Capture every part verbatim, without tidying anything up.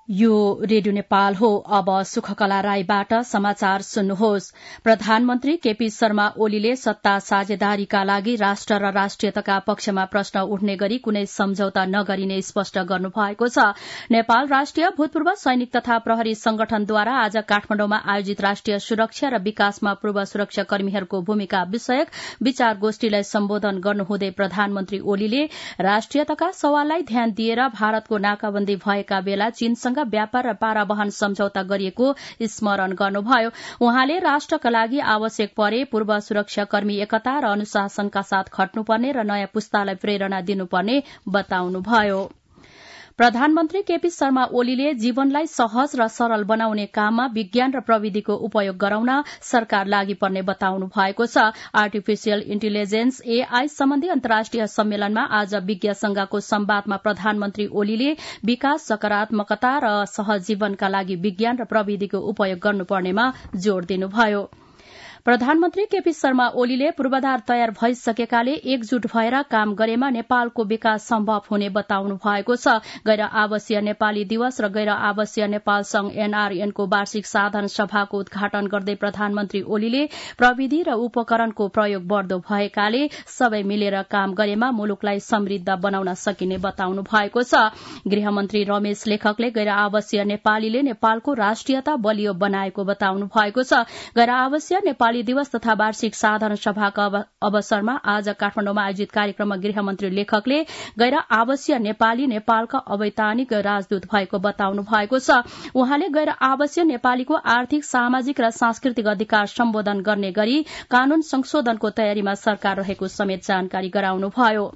यो रेडियो नेपाल हो। अब सुखकला राईबाट समाचार सुन्नुहोस्। प्रधानमन्त्री केपी शर्मा ओलीले सत्ता साझेदारीका लागि राष्ट्र र राष्ट्रियताका पक्षमा प्रश्न उठ्ने गरी कुनै सम्झौता नगरिने स्पष्ट गर्नु भएको छ। नेपाल राष्ट्रिय भूतपूर्व सैनिक तथा प्रहरी संगठनद्वारा आज काठमाडौँमा आयोजित राष्ट्रिय सुरक्षा र विकासमा पूर्व सुरक्षा कर्मीहरूको भूमिका विषयक विचार गोष्ठीलाई सम्बोधन गर्नुहुँदै प्रधानमन्त्री ओलीले राष्ट्रियताका सवाललाई ध्यान दिएर भारतको नाकाबन्दी भएका बेला चीनसँग व्यापार र पारावहन सम्झौता गरिएको स्मरण गर्नुभयो। उहाँले राष्ट्रका लागि आवश्यक परे पूर्व सुरक्षाकर्मी एकता र अनुशासनका साथ खट्नुपर्ने र नयाँ पुस्तालाई प्रेरणा दिनुपर्ने बताउनुभयो। प्रधानमन्त्री केपी शर्मा ओलीले जीवनलाई सहज र सरल बनाउने काममा विज्ञान र प्रविधिको उपयोग गराउन सरकार लागि पर्ने बताउनु भएको छ। आर्टिफिशियल इन्टेलिजेन्स एआई सम्बन्धी अन्तर्राष्ट्रिय सम्मेलनमा आज विज्ञ संघको संवादमा प्रधानमन्त्री ओलीले विकास, सकारात्मकता र सहज जीवनका लागि विज्ञान र प्रविधिको उपयोग गर्नुपर्नेमा जोड़ दिनुभयो। प्रधानमन्त्री केपी शर्मा ओलीले पूर्वाधार तयार भइसकेकाले एकजुट भएर काम गरेमा नेपालको विकास सम्भव हुने बताउनु भएको छ। गैर आवासीय नेपाली दिवस र गैर आवासीय नेपाल संघ एनआरएनको वार्षिक साधारण सभाको उद्घाटन गर्दै प्रधानमन्त्री ओलीले प्रविधि र उपकरणको प्रयोग बढ़दो भएकाले सबै मिलेर काम गरेमा मुलुकलाई समृद्ध बनाउन सकिने बताउनु भएको छ। गृहमन्त्री रमेश लेखकले गैर आवासीय नेपालीले नेपालको राष्ट्रियता बलियो बनाएको बताउनु भएको छ। गैर आवासीय नेपाली दिवस तथा वार्षिक साधारण सभाका अवसरमा आज काठमाडौँमा आयोजित कार्यक्रममा गृहमन्त्री लेखकले गैर आवासीय नेपाली नेपालका अवैधानिक राजदूत भएको बताउनु भएको छ। उहाँले गैर आवासीय नेपालीको आर्थिक, सामाजिक र सांस्कृतिक अधिकार सम्बोधन गर्ने गरी कानून संशोधनको तयारीमा सरकार रहेको समेत जानकारी गराउनुभयो।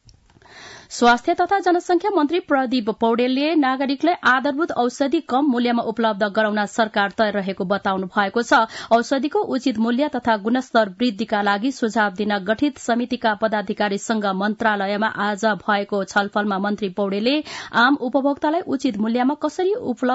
स्वास्थ्य तथा जनसंख्या मन्त्री प्रदीप पौडेलले नागरिकलाई आधारभूत औषधि कम मूल्यमा उपलब्ध गराउन सरकार तयार रहेको बताउनु भएको छ। औषधिको उचित मूल्य तथा गुणस्तर वृद्धिका लागि सुझाव दिन गठित समितिका पदाधिकारीसँग मन्त्रालयमा आज भएको छलफलमा मन्त्री पौडेलले आम उपभोक्तालाई उचित मूल्यमा कसरी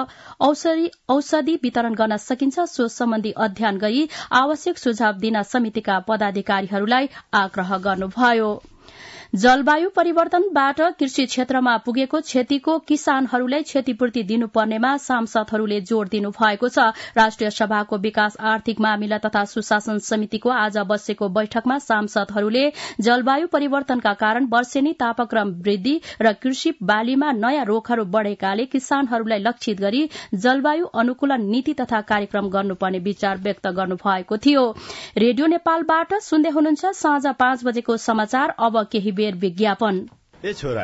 औषधि वितरण गर्न सकिन्छ सो सम्बन्धी अध्ययन गरी आवश्यक सुझाव दिन समितिका पदाधिकारीहरूलाई आग्रह गर्नुभयो। जलवायु परिवर्तनबाट कृषि क्षेत्रमा पुगेको क्षतिको किसानहरूलाई क्षतिपूर्ति दिनुपर्नेमा सांसदहरूले जोड़ दिनु भएको छ। राष्ट्रिय सभाको विकास, आर्थिक मामिला तथा सुशासन समितिको आज बसेको बैठकमा सांसदहरूले जलवायु परिवर्तनका कारण वर्षेनी तापक्रम वृद्धि र कृषि बालीमा नयाँ रोगहरू बढ़ेकाले किसानहरूलाई लक्षित गरी जलवायु अनुकूलन नीति तथा कार्यक्रम गर्नुपर्ने विचार व्यक्त गर्नु भएको थियो। रेडियो नेपालबाट सुन्दै हुनुहुन्छ साँझ पाँच बजेको समाचार। अब केही बेर विज्ञापन। ए छोरा,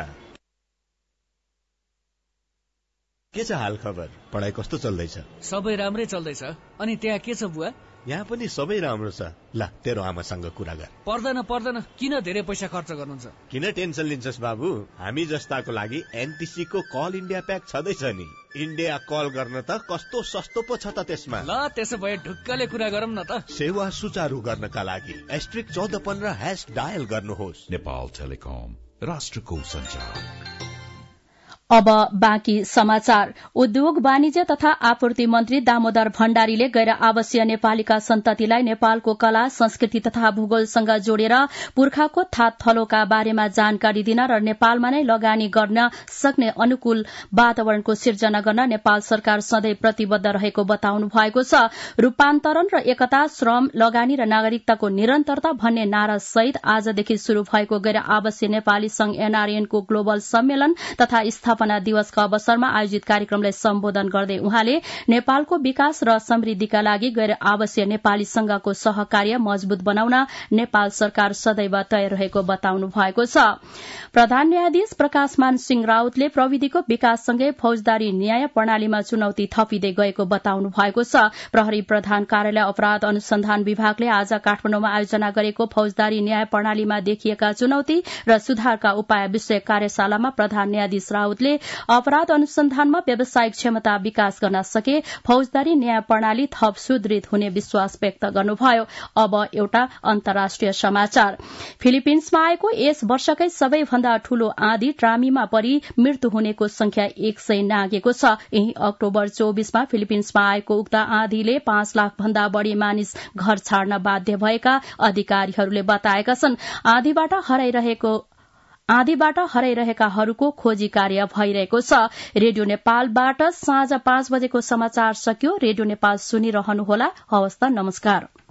के छ हाल खबर? पढाइ कस्तो चल्दैछ? सबै राम्रै चल्दैछ। अनि त्यहाँ के छ बुवा? यहाँ पनि सबै राम्रो छ। ल तेरो आमासँग कुरा गर। पर्दैन पर्दैन, किन धेरै पैसा खर्च गर्नुहुन्छ? किन टेन्सन लिन्छस् बाबु? हामी जस्ताको लागि एनटीसी को कल इन्डिया प्याक छँदैछ नि। इन्डिया कल गर्न त कस्तो सस्तो पो छ त त्यसमा। ल त्यसो भए ढुक्कले कुरा गरौँ न त। सेवा सुचारू गर्नका लागि एस्ट्रिक चौध पन्ध्र ह्याश डायल गर्नुहोस्। नेपाल टेलिकम, राष्ट्रको सञ्चार। अब बाँकी समाचार। उद्योग, वाणिज्य तथा आपूर्ति मन्त्री दामोदर भण्डारीले गैर आवासीय नेपालीका सन्ततिलाई नेपालको कला, संस्कृति तथा भूगोलसँग जोडेर पुर्खाको थात थलोका बारेमा जानकारी दिन र नेपालमा नै लगानी गर्न सक्ने अनुकूल वातावरणको सिर्जना गर्न नेपाल सरकार सधैँ प्रतिबद्ध रहेको बताउनु भएको छ। रूपान्तरण र एकता, श्रम, लगानी र नागरिकताको निरन्तरता भन्ने नारा सहित आजदेखि शुरू भएको गैर आवासीय नेपाली संघ एनआरएनको ग्लोबल सम्मेलन तथा स्थापना दिवसका अवसरमा आयोजित कार्यक्रमलाई सम्बोधन गर्दै उहाँले नेपालको विकास र समृद्धिका लागि गैर आवासीय नेपाली संघको सहकार्य मजबूत बनाउन नेपाल सरकार सदैव तयार रहेको बताउनु भएको छ। प्रधान न्यायाधीश प्रकाशमान सिंह राउतले प्रविधिको विकाससँगै फौजदारी न्याय प्रणालीमा चुनौती थपिँदै गएको बताउनु भएको छ। प्रहरी प्रधान कार्यालय अपराध अनुसन्धान विभागले आज काठमाडौँमा आयोजना गरेको फौजदारी न्याय प्रणालीमा देखिएका चुनौती र सुधारका उपाय विषयक कार्यशालामा प्रधान न्यायाधीश राउतले अपराध अनुसन्धानमा व्यावसायिक क्षमता विकास गर्न सके फौजदारी न्याय प्रणाली थप सुदृढ हुने विश्वास व्यक्त गर्नुभयो। अब एउटा अन्तर्राष्ट्रिय समाचार। फिलिपिन्समा आएको यस वर्षकै सबैभन्दा ठूलो आँधी ट्रामीमा परि मृत्यु हुनेको संख्या एक सय नागेको छ। यही अक्टोबर चौबीसमा फिलिपिन्समा आएको उक्त आँधीले पाँच लाख भन्दा बढ़ी मानिस घर छाड्न बाध्य भएका अधिकारीहरूले बताएका छन्। आँधीबाट हराइरहेको आँधीबाट हराइरहेकाहरूको खोजी कार्य भइरहेको छ। रेडियो नेपालबाट साँझ पाँच बजेको समाचार सकियो। रेडियो नेपाल सुनिरहनुहोला। हवस् त, नमस्कार।